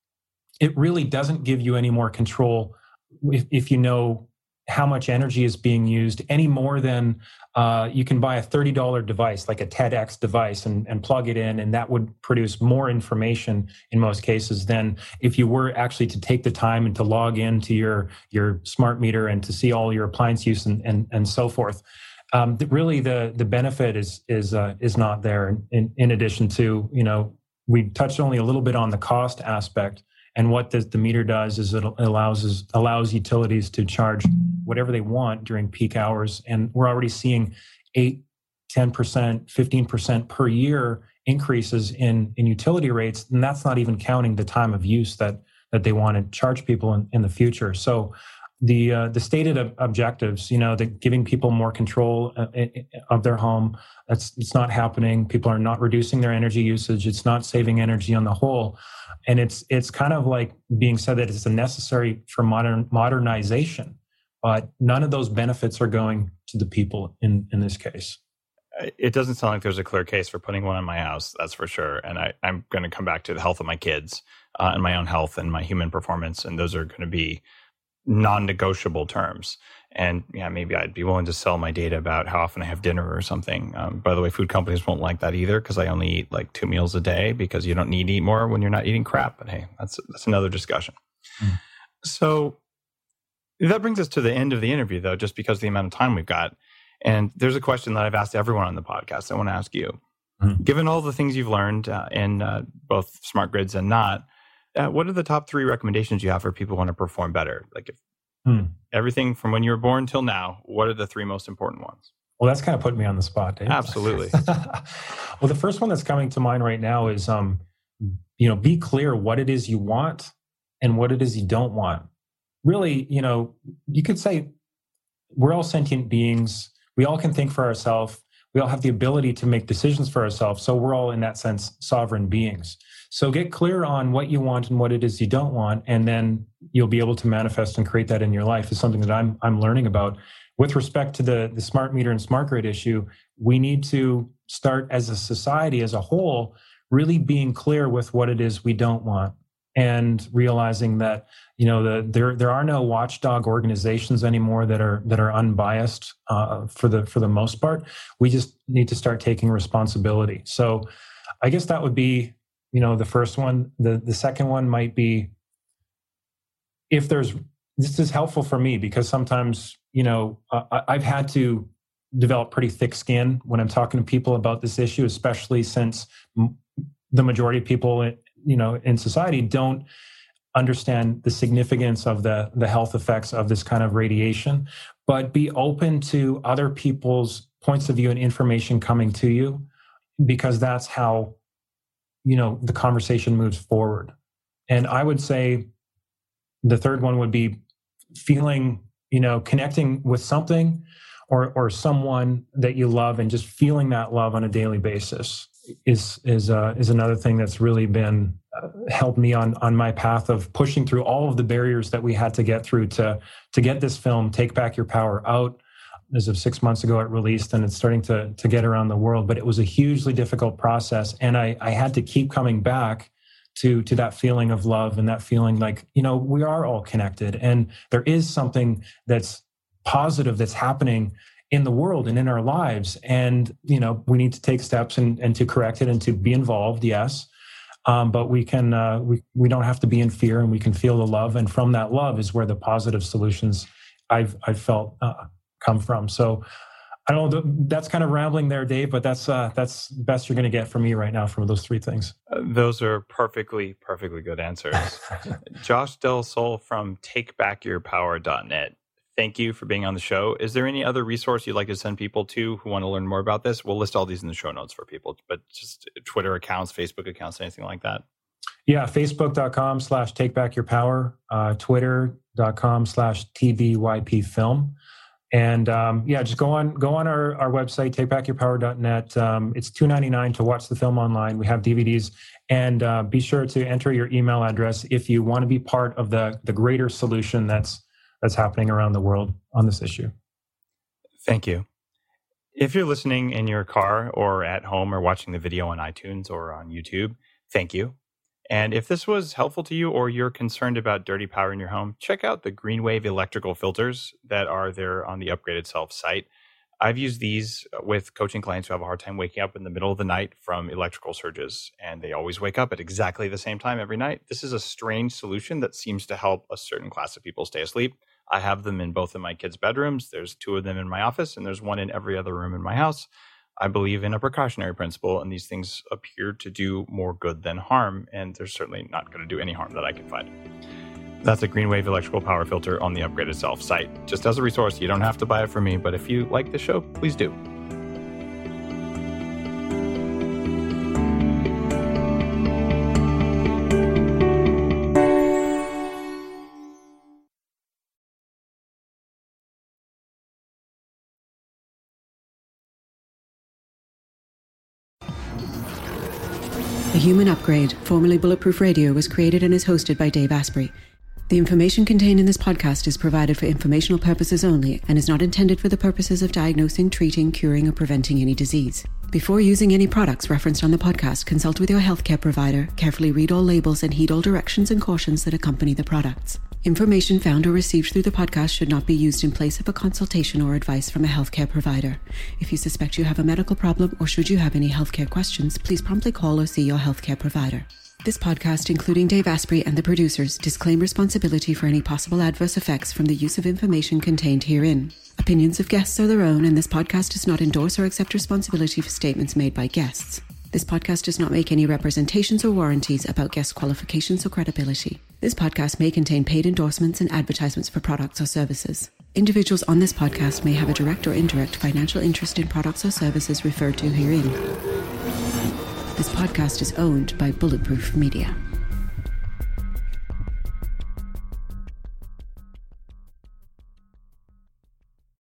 it really doesn't give you any more control if, if you know how much energy is being used, any more than uh, you can buy a thirty dollars device, like a TEDx device, and, and plug it in, and that would produce more information in most cases than if you were actually to take the time and to log into your, your smart meter and to see all your appliance use and, and, and so forth. Um, really, the the benefit is is uh, is not there. In, in addition to, you know, we touched only a little bit on the cost aspect. And what the, the meter does is it allows is, allows utilities to charge whatever they want during peak hours. And we're already seeing eight, ten percent, fifteen percent per year increases in, in utility rates. And that's not even counting the time of use that, that they want to charge people in, in the future. So the uh, the stated ob- objectives, you know, the giving people more control uh, of their home, that's it's not happening. People are not reducing their energy usage. It's not saving energy on the whole. And it's it's kind of like being said that it's a necessary for modern modernization, but none of those benefits are going to the people in, in this case. It doesn't sound like there's a clear case for putting one in my house, that's for sure. And I, I'm going to come back to the health of my kids uh, and my own health and my human performance, and those are going to be non-negotiable terms. And yeah, maybe I'd be willing to sell my data about how often I have dinner or something. Um, by the way, food companies won't like that either, because I only eat like two meals a day, because you don't need to eat more when you're not eating crap. But hey, that's that's another discussion. Mm. So that brings us to the end of the interview, though, just because of the amount of time we've got. And there's a question that I've asked everyone on the podcast. I want to ask you, mm. given all the things you've learned uh, in uh, both smart grids and not, uh, what are the top three recommendations you have for people who want to perform better? Like if Hmm. everything from when you were born till now, what are the three most important ones? Well, that's kind of put me on the spot, Dave. Absolutely. Well, the first one that's coming to mind right now is, um, you know, be clear what it is you want and what it is you don't want. Really, you know, you could say we're all sentient beings. We all can think for ourselves. We all have the ability to make decisions for ourselves. So we're all, in that sense, sovereign beings. So get clear on what you want and what it is you don't want, and then you'll be able to manifest and create that in your life. Is something that I'm I'm learning about. With respect to the, the smart meter and smart grid issue, we need to start as a society as a whole, really being clear with what it is we don't want. and realizing that, you know, the, there there are no watchdog organizations anymore that are that are unbiased uh, for the for the most part. We just need to start taking responsibility. So I guess that would be, you know, the first one. The the second one might be, if there's, this is helpful for me because sometimes, you know, uh, I've had to develop pretty thick skin when I'm talking to people about this issue, especially since m- the majority of people, you know, in society don't understand the significance of the, the health effects of this kind of radiation, but be open to other people's points of view and information coming to you, because that's how, you know, the conversation moves forward. And I would say the third one would be feeling, you know, connecting with something or or someone that you love, and just feeling that love on a daily basis is is uh, is another thing that's really been uh, helped me on on my path of pushing through all of the barriers that we had to get through to to get this film, Take Back Your Power, out. As of six months ago, it released, and it's starting to to get around the world. But it was a hugely difficult process, and I I had to keep coming back to to that feeling of love and that feeling like, you know, we are all connected, and there is something that's positive that's happening in the world and in our lives. And, you know, we need to take steps and, and to correct it and to be involved, yes. Um, but we can, uh, we, we don't have to be in fear, and we can feel the love. And from that love is where the positive solutions I've, I've felt uh, come from. So I don't know, that's kind of rambling there, Dave, but that's, uh, that's the best you're going to get from me right now from those three things. Uh, those are perfectly, perfectly good answers. Josh Del Sol from take back your power dot net. Thank you for being on the show. Is there any other resource you'd like to send people to who want to learn more about this? We'll list all these in the show notes for people, but just Twitter accounts, Facebook accounts, anything like that. Yeah, facebook.com slash take back your power, uh, twitter.com slash TBYP film. And um, yeah, just go on go on our, our website, take back your power dot net. Um, it's two dollars and ninety-nine cents to watch the film online. We have D V Ds. And uh, be sure to enter your email address if you want to be part of the, the greater solution that's that's happening around the world on this issue. Thank you. If you're listening in your car or at home or watching the video on iTunes or on YouTube, thank you. And if this was helpful to you, or you're concerned about dirty power in your home, check out the GreenWave electrical filters that are there on the Upgraded Self site. I've used these with coaching clients who have a hard time waking up in the middle of the night from electrical surges, and they always wake up at exactly the same time every night. This is a strange solution that seems to help a certain class of people stay asleep. I have them in both of my kids' bedrooms. There's two of them in my office, and there's one in every other room in my house. I believe in a precautionary principle, and these things appear to do more good than harm, and they're certainly not going to do any harm that I can find. That's a GreenWave electrical power filter on the Upgraded Self site. Just as a resource, you don't have to buy it from me, but if you like the show, please do. The Human Upgrade, formerly Bulletproof Radio, was created and is hosted by Dave Asprey. The information contained in this podcast is provided for informational purposes only and is not intended for the purposes of diagnosing, treating, curing, or preventing any disease. Before using any products referenced on the podcast, consult with your healthcare provider, carefully read all labels, and heed all directions and cautions that accompany the products. Information found or received through the podcast should not be used in place of a consultation or advice from a healthcare provider. If you suspect you have a medical problem, or should you have any healthcare questions, please promptly call or see your healthcare provider. This podcast, including Dave Asprey and the producers, disclaim responsibility for any possible adverse effects from the use of information contained herein. Opinions of guests are their own, and this podcast does not endorse or accept responsibility for statements made by guests. This podcast does not make any representations or warranties about guest qualifications or credibility. This podcast may contain paid endorsements and advertisements for products or services. Individuals on this podcast may have a direct or indirect financial interest in products or services referred to herein. This podcast is owned by Bulletproof Media.